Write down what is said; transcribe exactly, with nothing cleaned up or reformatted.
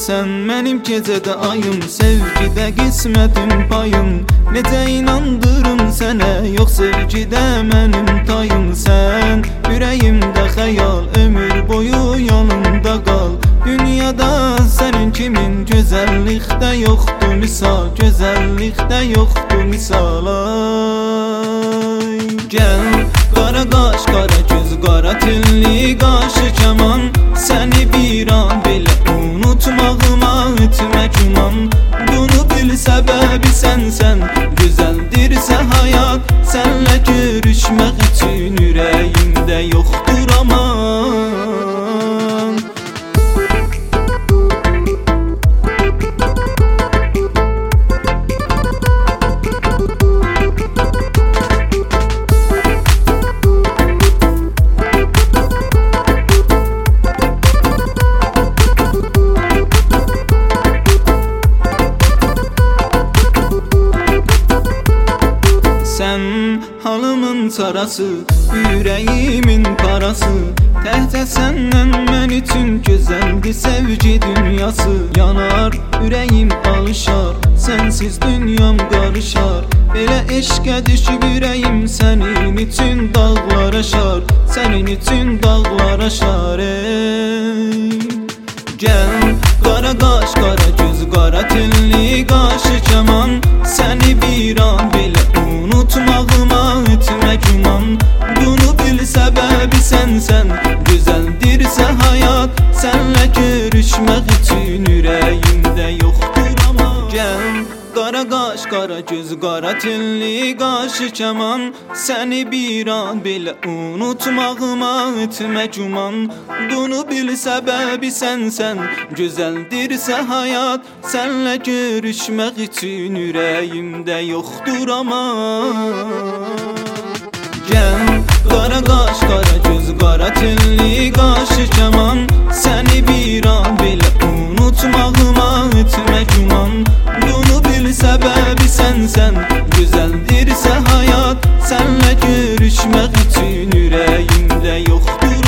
sən mənim gecədə ayım, sevgidə qismətim payım. Necə inandırım sənə, yox sevgidə mənim tayım. Sən ürəyimdə xəyal, ömür boyu yanımda qal. Dünyada sənin kimin, gözəllikdə yoxdur misal, gözəllikdə yoxdur misal. Ay gəl, qara qaş, qara göz, qara telli qaşı kaman. Səni bir an belə unutmağıma etmə güman. Bunu bil səbəbi sənsən, gözəldirsə həyat. Sənlə görüşmək üçün ürəyimdə yoxdur aman. Sən halımın çarası, ürəyimin parası. Təhcə səndən mən üçün gözəldir sevgi dünyası. Yanar ürəyim alışar, sənsiz dünyam qarışar. Belə eşqə düşüb ürəyim sənin üçün dağlar aşar, sənin üçün dağlar aşar. Ey gəl, qara qaş, qara göz, qara telli qaşı kaman. Səni bir an belə unutmağıma etmə güman. Bunu bil səbəbi sənsən, gözəldirsə həyat. Sənlə görüşmək üçün ürəyimdə yoxdur aman. Gəl, qara qaş, qara göz, qara telli qaşı kaman. Səni bir an belə unutmağıma etmə güman. Bunu bil səbəbi sənsən, gözəldirsə həyat. Sənlə görüşmək üçün ürəyimdə yoxdur aman. Gəl, qara qaş, qara göz, qara telli qaşı kaman. Səni bir an belə unutmağıma etmə güman. Bunu bil səbəbi sənsən, gözəldirsə həyat. Sənlə görüşmək üçün ürəyimdə yoxdur